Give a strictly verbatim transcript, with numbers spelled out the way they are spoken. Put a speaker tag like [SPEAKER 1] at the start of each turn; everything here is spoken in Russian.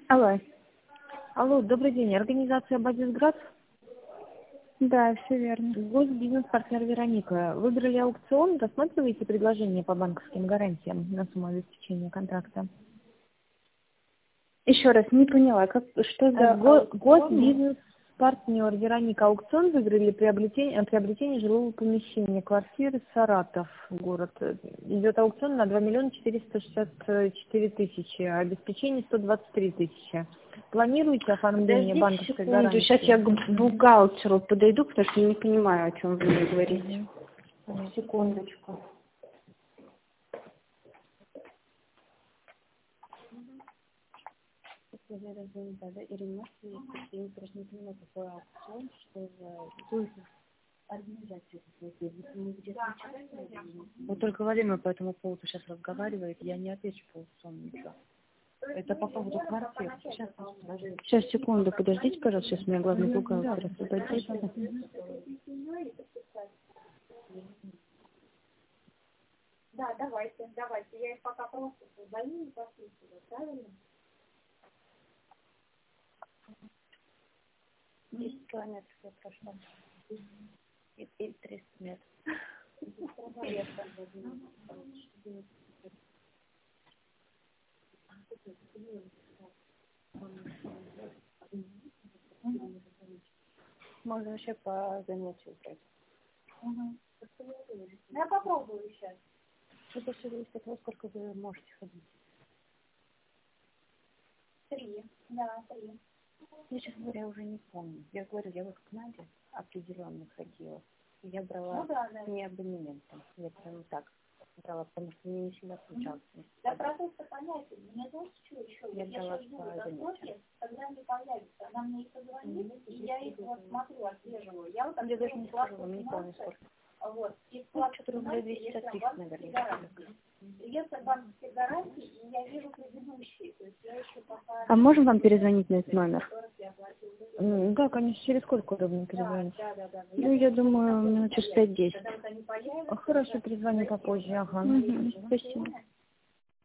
[SPEAKER 1] Алло.
[SPEAKER 2] Алло, добрый день. Организация «Базисград».
[SPEAKER 1] Да, все верно.
[SPEAKER 2] Госбизнес-партнер Вероника. Выбрали аукцион, рассматриваете предложение по банковским гарантиям на сумму обеспечения контракта?
[SPEAKER 1] Еще раз, не поняла, как, что за
[SPEAKER 2] Го-
[SPEAKER 1] аукцион?
[SPEAKER 2] Госбизнес-партнер Вероника. Аукцион выиграли приобретение, приобретение жилого помещения, квартиры Саратов, город. Идет аукцион на два миллиона четыреста шестьдесят четыре тысячи, а обеспечение сто двадцать три тысячи. Планируете оформление
[SPEAKER 1] Подождите
[SPEAKER 2] банковской
[SPEAKER 1] секунду,
[SPEAKER 2] гарантии?
[SPEAKER 1] сейчас я к бухгалтеру подойду, потому что я не понимаю, о чем вы мне говорите.
[SPEAKER 2] Мгм.
[SPEAKER 1] Секундочку. Ирина, я не понимаю, какой аукцион, что за организация. Вот только Владимир по этому поводу сейчас разговаривает, я не отвечу по аукциону ничего. Это по поводу квартир. Сейчас, сейчас, секунду, подождите, пожалуйста, сейчас у меня главный бухгалтер освободится.
[SPEAKER 3] Да, давайте, давайте. Я их пока просто создаю и подписываю, правильно?
[SPEAKER 1] десять километров я прошла. И, и триста метров. Можно вообще по занятию брать.
[SPEAKER 3] Угу. Я попробую сейчас.
[SPEAKER 1] Это все зависит от того, сколько вы можете ходить.
[SPEAKER 3] Три. Да, три.
[SPEAKER 1] Я, честно говоря, уже не помню. Я говорю, я вот к Наде определенно ходила. И я брала
[SPEAKER 3] Ну, да, да.
[SPEAKER 1] не абонементом. Я прям так брала, потому что мне не всегда получалось.
[SPEAKER 3] Да, просто понятен. Мне знаете, что еще?
[SPEAKER 1] Я
[SPEAKER 3] Я
[SPEAKER 1] брала
[SPEAKER 3] сейчас жду
[SPEAKER 1] по
[SPEAKER 3] до
[SPEAKER 1] занятиям.
[SPEAKER 3] Софьи, когда мне появится. Она мне их позвонит, и я их вот смотрю, отслеживаю. Я вот так
[SPEAKER 1] Я даже не скажу, вам не помню сколько.
[SPEAKER 3] Вот. И
[SPEAKER 1] Ну, что-то рублей двести триста, наверное.
[SPEAKER 3] если банковские гарантии, и я вижу предыдущие. То есть я еще пока...
[SPEAKER 1] А можем вам перезвонить на этот номер?
[SPEAKER 2] М, Да, конечно, через сколько удобно перезвонить?
[SPEAKER 3] Да, да, да.
[SPEAKER 1] Ну, я думаю, минут через пять-десять.
[SPEAKER 2] Хорошо, перезвоню попозже, ага.
[SPEAKER 1] Угу, спасибо.